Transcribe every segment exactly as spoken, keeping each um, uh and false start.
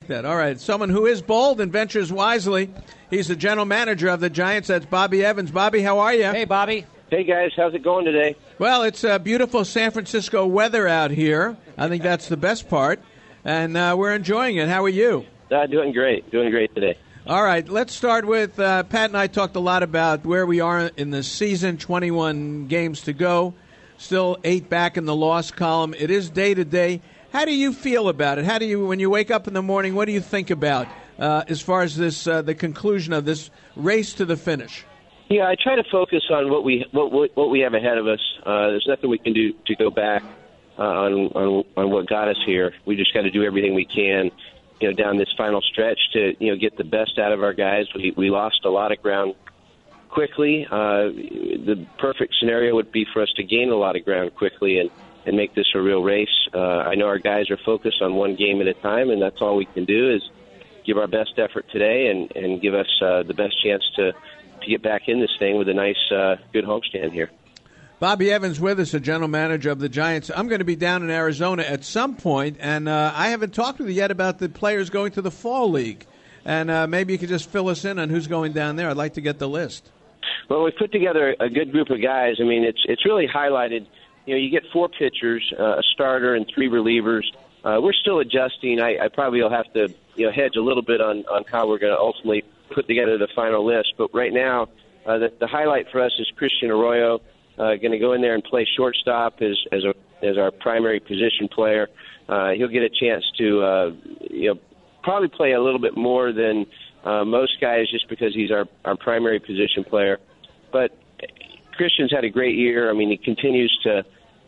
that. All right. Someone who is bold and ventures wisely. He's the general manager of the Giants. That's Bobby Evans. Bobby, how are you? Hey, Bobby. Hey, guys. How's it going today? Well, it's uh, beautiful San Francisco weather out here. I think that's the best part. And uh, we're enjoying it. How are you? Uh, doing great. Doing great today. All right. Let's start with uh, Pat and I talked a lot about where we are in the season, twenty-one games to go. Still eight back in the loss column. It is day to day. How do you feel about it? How do you, when you wake up in the morning, what do you think about uh, as far as this uh, the conclusion of this race to the finish? Yeah, I try to focus on what we what what, what we have ahead of us. Uh, there's nothing we can do to go back uh, on, on on what got us here. We just got to do everything we can, you know, down this final stretch to you know get the best out of our guys. We we lost a lot of ground quickly. Uh, the perfect scenario would be for us to gain a lot of ground quickly and. and make this a real race. Uh, I know our guys are focused on one game at a time, and that's all we can do is give our best effort today and, and give us uh, the best chance to, to get back in this thing with a nice, uh, good homestand here. Bobby Evans with us, the general manager of the Giants. I'm going to be down in Arizona at some point, and uh, I haven't talked with you yet about the players going to the Fall League. And uh, maybe you could just fill us in on who's going down there. I'd like to get the list. Well, we've put together a good group of guys. I mean, it's it's really highlighted. You know, you get four pitchers, uh, a starter, and three relievers. Uh, we're still adjusting. I, I probably will have to, you know, hedge a little bit on, on how we're going to ultimately put together the final list. But right now, uh, the, the highlight for us is Christian Arroyo, uh, going to go in there and play shortstop as as, a, as our primary position player. Uh, he'll get a chance to, uh, you know, probably play a little bit more than uh, most guys just because he's our, our primary position player. But Christian's had a great year. I mean, he continues to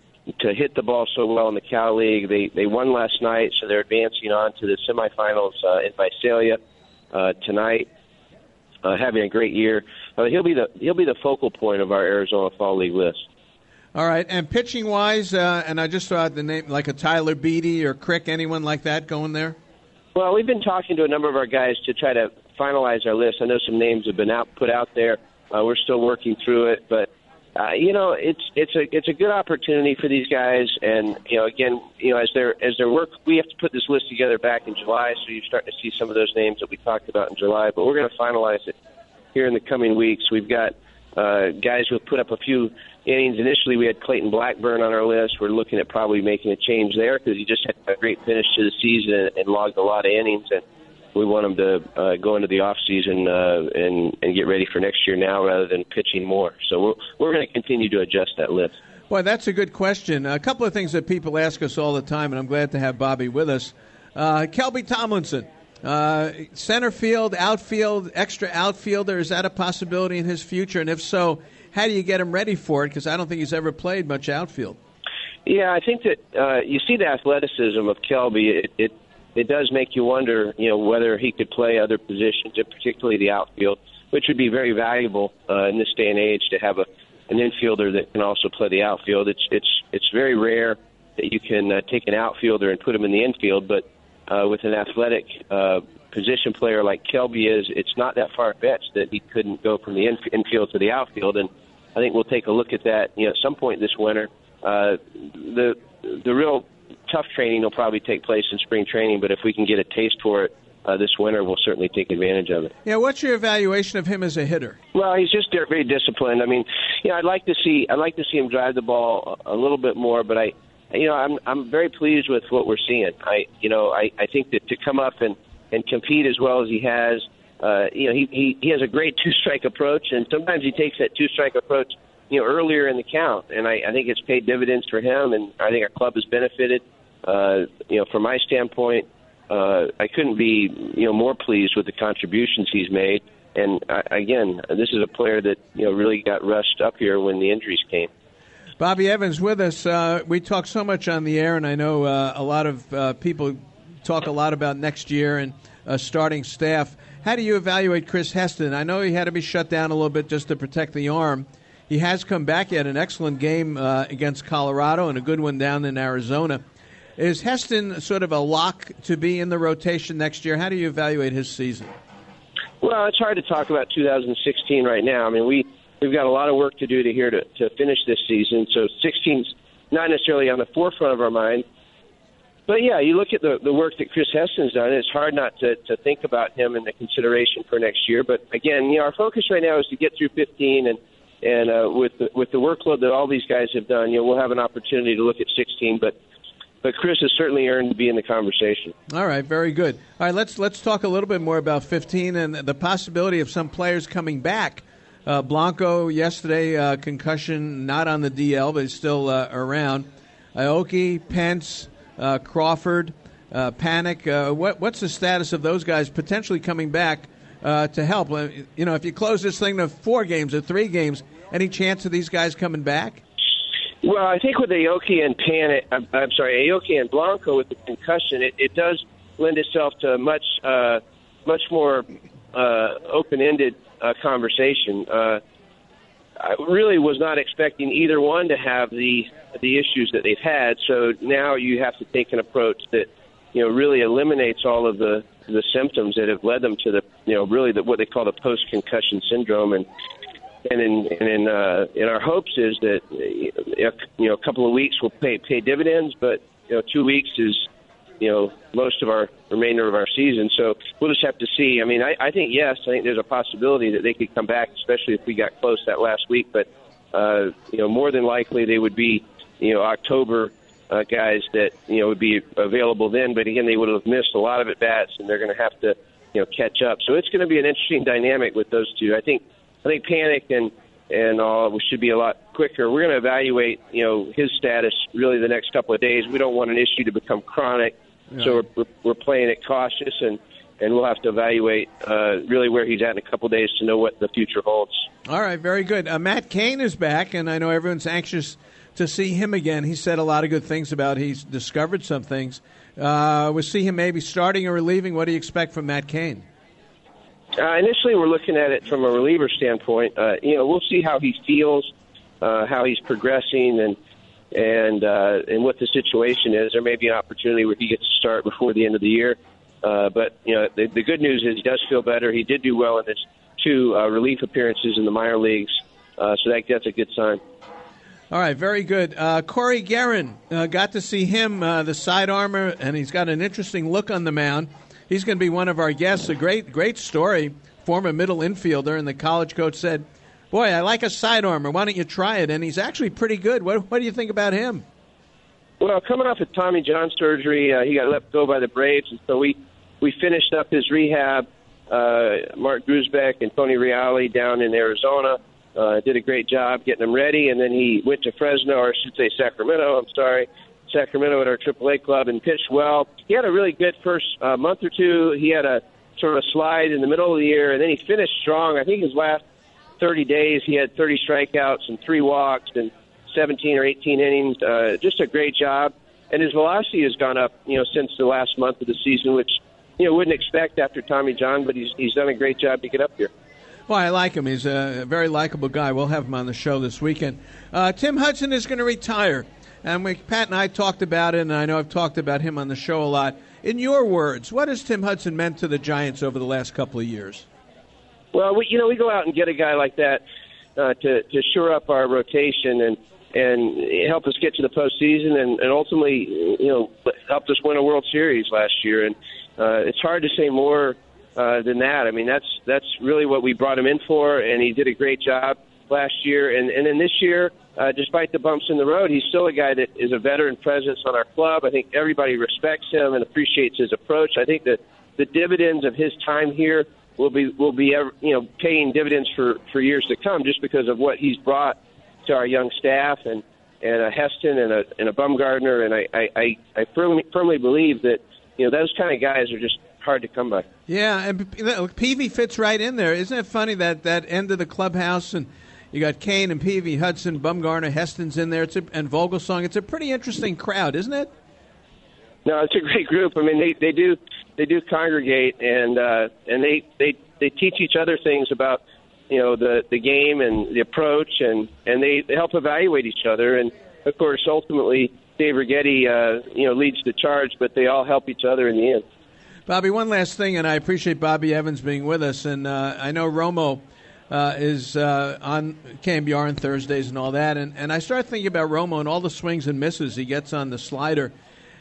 to hit the ball so well in the Cal League. They they won last night, so they're advancing on to the semifinals uh, in Visalia uh, tonight. Uh, having a great year. Uh, he'll be the he'll be the focal point of our Arizona Fall League list. All right, and pitching wise, uh, and I just saw the name like a Tyler Beatty or Crick, anyone like that going there. Well, we've been talking to a number of our guys to try to finalize our list. I know some names have been out put out there. Uh, we're still working through it, but uh, you know, it's it's a it's a good opportunity for these guys. And you know, again, you know, as their as their work, we have to put this list together back in July, so you start to see some of those names that we talked about in July. But we're going to finalize it here in the coming weeks. We've got uh, guys who have put up a few innings. Initially, we had Clayton Blackburn on our list. We're looking at probably making a change there because he just had a great finish to the season and, and logged a lot of innings. And we want him to uh, go into the off season uh, and and get ready for next year now rather than pitching more. So we're we're going to continue to adjust that list. Boy, that's a good question. A couple of things that people ask us all the time, and I'm glad to have Bobby with us. Uh, Kelby Tomlinson, uh, center field, outfield, extra outfielder. Is that a possibility in his future? And if so, how do you get him ready for it? Because I don't think he's ever played much outfield. Yeah, I think that uh, you see the athleticism of Kelby. It, it It does make you wonder, you know, whether he could play other positions, and particularly the outfield, which would be very valuable uh, in this day and age to have a an infielder that can also play the outfield. It's it's it's very rare that you can uh, take an outfielder and put him in the infield, but uh, with an athletic uh, position player like Kelby is, it's not that far-fetched that he couldn't go from the inf- infield to the outfield, and I think we'll take a look at that, you know, at some point this winter. Uh, the the real tough training will probably take place in spring training, but if we can get a taste for it uh, this winter, we'll certainly take advantage of it. Yeah, what's your evaluation of him as a hitter? Well, he's just very disciplined. I mean, you know, I'd like to see I'd like to see him drive the ball a little bit more, but I, you know, I'm I'm very pleased with what we're seeing. I, you know, I, I think that to come up and, and compete as well as he has, uh, you know, he, he he has a great two strike approach, and sometimes he takes that two strike approach, you know, earlier in the count, and I, I think it's paid dividends for him, and I think our club has benefited. Uh, you know, from my standpoint, uh, I couldn't be, you know, more pleased with the contributions he's made. And uh, again, this is a player that, you know, really got rushed up here when the injuries came. Bobby Evans with us. Uh, we talk so much on the air, and I know uh, a lot of uh, people talk a lot about next year and uh, starting staff. How do you evaluate Chris Heston? I know he had to be shut down a little bit just to protect the arm. He has come back. He had an excellent game uh, against Colorado and a good one down in Arizona. Is Heston sort of a lock to be in the rotation next year? How do you evaluate his season? Well, it's hard to talk about two thousand sixteen right now. I mean, we, we've got a lot of work to do to here to, to finish this season. So sixteen's not necessarily on the forefront of our mind. but yeah, you look at the the work that Chris Heston's done. It's hard not to to think about him in the consideration for next year. But again, you know, our focus right now is to get through fifteen, and and uh, with the, with the workload that all these guys have done, you know, we'll have an opportunity to look at sixteen. But but Chris has certainly earned to be in the conversation. All right, very good. All right, let's let's talk a little bit more about fifteen and the possibility of some players coming back. Uh, Blanco yesterday, uh, concussion, not on the D L, but he's still uh, around. Aoki, Pence, uh, Crawford, uh, Panic. Uh, what, what's the status of those guys potentially coming back uh, to help? Uh, you know, if you close this thing to four games or three games, any chance of these guys coming back? Well, I think with Aoki and Panic, I'm, I'm sorry, Aoki and Blanco with the concussion, it, it does lend itself to a much, uh, much more uh, open-ended Uh, conversation. Uh, I really was not expecting either one to have the the issues that they've had. So now you have to take an approach that, you know, really eliminates all of the, the symptoms that have led them to the, you know, really the, what they call the post-concussion syndrome. And and in and in uh, in our hopes is that, you know, a couple of weeks will pay pay dividends, but you know, two weeks is, you know, most of our remainder of our season. So we'll just have to see. I mean, I, I think, yes, I think there's a possibility that they could come back, especially if we got close that last week. But, uh, you know, more than likely they would be, you know, October uh, guys that, you know, would be available then. But, again, they would have missed a lot of at-bats, and they're going to have to, you know, catch up. So it's going to be an interesting dynamic with those two. I think I think Panic and, and all we should be a lot quicker. We're going to evaluate, you know, his status really the next couple of days. We don't want an issue to become chronic. Yeah. So we're, we're playing it cautious, and, and we'll have to evaluate uh, really where he's at in a couple days to know what the future holds. All right, very good. Uh, Matt Cain is back, and I know everyone's anxious to see him again. He said a lot of good things about he's discovered some things. Uh, we'll see him maybe starting or relieving. What do you expect from Matt Cain? Uh, initially, we're looking at it from a reliever standpoint. Uh, you know, we'll see how he feels, uh, how he's progressing, and and uh, and what the situation is. There may be an opportunity where he gets to start before the end of the year. Uh, but, you know, the, the good news is he does feel better. He did do well in his two uh, relief appearances in the minor leagues, uh, so that, that's a good sign. All right, very good. Uh, Corey Guerin, uh, got to see him, uh, the side armor, and he's got an interesting look on the mound. He's going to be one of our guests. A great, great story. Former middle infielder, and the college coach said, boy, I like a side armor. Why don't you try it? And he's actually pretty good. What, what do you think about him? Well, coming off of Tommy John surgery, uh, he got let go by the Braves, and so we, we finished up his rehab. Uh, Mark Grusbeck and Tony Reale down in Arizona uh, did a great job getting him ready, and then he went to Fresno, or I should say Sacramento, I'm sorry, Sacramento at our triple A club, and pitched well. He had a really good first uh, month or two. He had a sort of a slide in the middle of the year, and then he finished strong. I think his last thirty days he had thirty strikeouts and three walks and seventeen or eighteen innings. Uh, just a great job. And his velocity has gone up, you know, since the last month of the season, which, you know, wouldn't expect after Tommy John, but he's he's done a great job to get up here. Well, I like him. He's a very likable guy. We'll have him on the show this weekend. Uh, Tim Hudson is going to retire. And we, Pat and I talked about it, and I know I've talked about him on the show a lot. In your words, what has Tim Hudson meant to the Giants over the last couple of years? Well, we, you know, we go out and get a guy like that uh, to, to shore up our rotation and, and help us get to the postseason and, and ultimately, you know, helped us win a World Series last year. And uh, it's hard to say more uh, than that. I mean, that's that's really what we brought him in for, and he did a great job last year. And, and then this year, uh, despite the bumps in the road, he's still a guy that is a veteran presence on our club. I think everybody respects him and appreciates his approach. I think that the dividends of his time here will be will be you know paying dividends for, for years to come, just because of what he's brought to our young staff and and a Heston and a and a Bumgarner. And I I, I firmly firmly believe that you know those kind of guys are just hard to come by. Yeah, and Peavy fits right in there. Isn't it funny that that end of the clubhouse, and you got Kane and Peavy, Hudson, Bumgarner, Heston's in there, it's a, and Vogelsong. It's a pretty interesting crowd, isn't it? No, it's a great group. I mean, they, they do they do congregate, and uh, and they, they they teach each other things about you know the, the game and the approach, and, and they, they help evaluate each other. And of course, ultimately, Dave Righetti uh, you know leads the charge, but they all help each other in the end. Bobby, one last thing, and I appreciate Bobby Evans being with us, and uh, I know Romo uh, is uh, on K M B R on Thursdays and all that, and, and I started thinking about Romo and all the swings and misses he gets on the slider.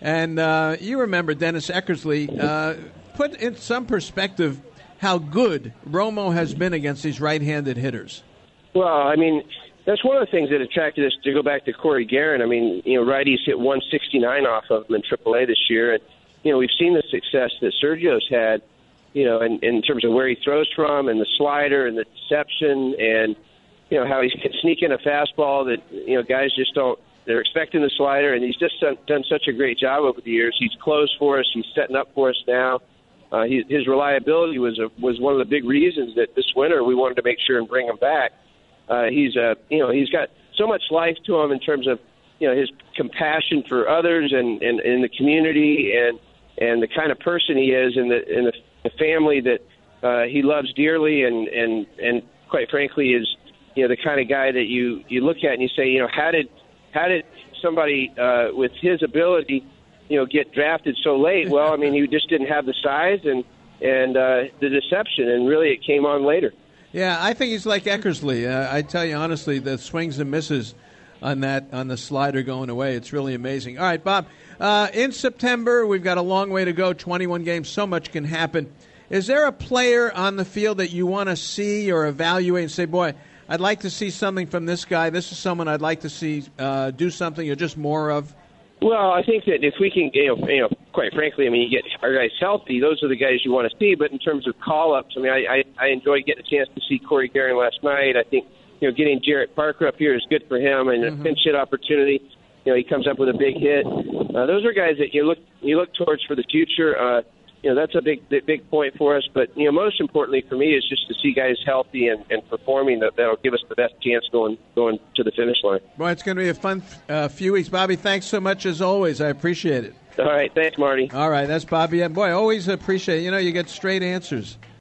And uh, you remember Dennis Eckersley. Uh, put in some perspective how good Romo has been against these right-handed hitters. Well, I mean, that's one of the things that attracted us to go back to Corey Guerin. I mean, you know, righties hit one sixty-nine off of him in triple A this year. And, you know, we've seen the success that Sergio's had, you know, in, in terms of where he throws from and the slider and the deception and, you know, how he can sneak in a fastball that, you know, guys just don't, they're expecting the slider. And he's just done, done such a great job over the years. He's closed for us. He's setting up for us now. Uh, he, his reliability was a, was one of the big reasons that this winter we wanted to make sure and bring him back. Uh, he's uh, you know, he's got so much life to him in terms of, you know, his compassion for others and, and, and the community and, and the kind of person he is and the, and the, the family that uh, he loves dearly and, and, and quite frankly is, you know, the kind of guy that you, you look at and you say, you know, how did how did somebody uh, with his ability, you know, get drafted so late? Well, I mean, he just didn't have the size and and uh, the deception, and really it came on later. Yeah, I think he's like Eckersley. Uh, I tell you honestly, the swings and misses on that on the slider going away, it's really amazing. All right, Bob, uh, in September, we've got a long way to go, twenty-one games, so much can happen. Is there a player on the field that you want to see or evaluate and say, boy, I'd like to see something from this guy. This is someone I'd like to see uh, do something or just more of? Well, I think that if we can, you know, you know, quite frankly, I mean, you get our guys healthy, those are the guys you want to see. But in terms of call-ups, I mean, I, I, I enjoyed getting a chance to see Corey Guerin last night. I think, you know, getting Jarrett Parker up here is good for him, and mm-hmm. a pinch hit opportunity. You know, he comes up with a big hit. Uh, those are guys that you look you look towards for the future. Uh, you know, that's a big big point for us. But, you know, most importantly for me is just to see guys healthy and, and performing. That, that'll give us the best chance going going to the finish line. Boy, it's going to be a fun uh, few weeks. Bobby, thanks so much as always. I appreciate it. All right. Thanks, Marty. All right. That's Bobby. And, boy, always appreciate it. You know, you get straight answers.